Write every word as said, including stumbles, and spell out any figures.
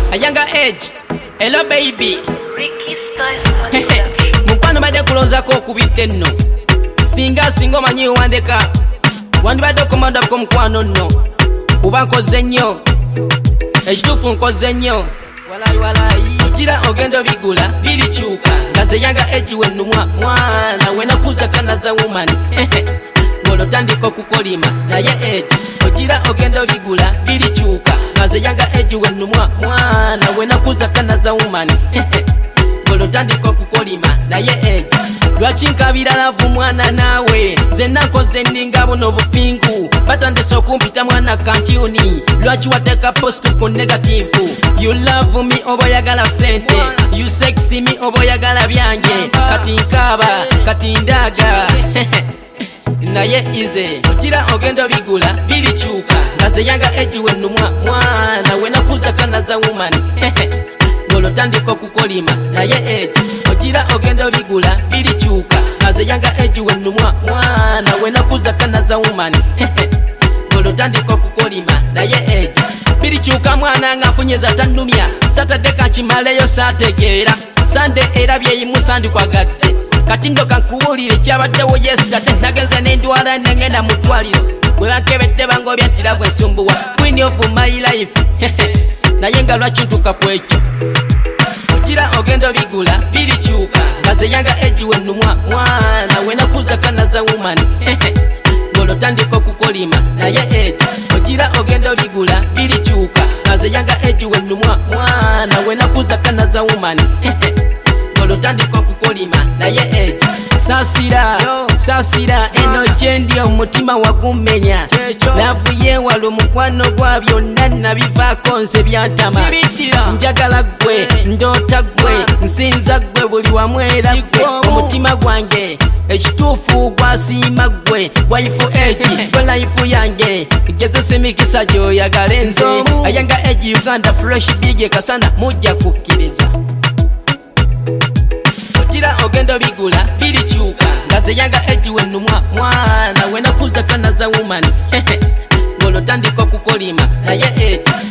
A younger age. Hello baby. Mukwano bajja kulozako okubidde nno. Singa singa omanyi wandeka. Wandibadde okomanda ko mukwano nno. Kuba nkoze nnyo. Ekituufu nkoze nnyo. Walai walai. Ojira ogendo bigula birikyuka. Ngaze younger age wennumwa mwana wena kuza kanaza woman. Ngolo tandiko kukolima naye age. Ojira ogendo bigula birikyuka. Ngaze younger age wennumwa mwana wena kuza kanaza woman. Ngolo tandiko kukolima naye age. Lwaki nkabira lavu mwana nawe zenna nkoze ndinga buno bupingu batandise okumpita mwana kantiuni lwaki wateka post ku negative. You love me oba oyagala sente, you sexy me oba oyagala byange kati nkaba kati ndaga naye ize ojira ogendo bigula birikyuka ngaze younger age wennumwa mwana wenakuza kanaza woman. Ngolo tandiko kukolima naye age. Ojira ogendo bigula birikyuka ngaze younger age wennumwa mwana wenakuza kanaza woman. Ngolo tandiko kukolima naye age. Birikyuka mwana ngafunyeza tannumya Saturday kanchimaleyo sategeera Sunday era byeyimusa ndikwagadde kati ndo kankuwulire kyabaddewo yesterday nagenze n'endwala nengenda mu ddwaliro bwe bankebedde bangobya ntira bwe nsumbuwa queen of my life naye nga lwaki ntuuka ku ekyo. Ojira ogendo bigula birikyuka ngaze younger age wennumwa mwana wenakuza kanaza woman. Ngolo tandiko kukolima naye age. Ojira ogendo bigula birikyuka ngaze younger age wennumwa mwana wenakuza kanaza woman. Ngolo tandiko kukolima naye age. Sasira sasira eno gyendi omutima wagumenya lavu yewala omukwano gwa byonna nabivaako nze byantama njagala gwe ndoota gwe nsinza gwe buli wamwera gwe omutima gwange ekituufu gwasiima gwe waifu egi gwe laifu yange gezesa emikisa gyoyagala enze ayanga egi Uganda fresh big kasana mujja kukkiriza. Ojira ogendo bigula birikyuka ngaze younger age wennumwa mwana wenakuza kanaza woman. Ngolo tandiko kukolima naye age.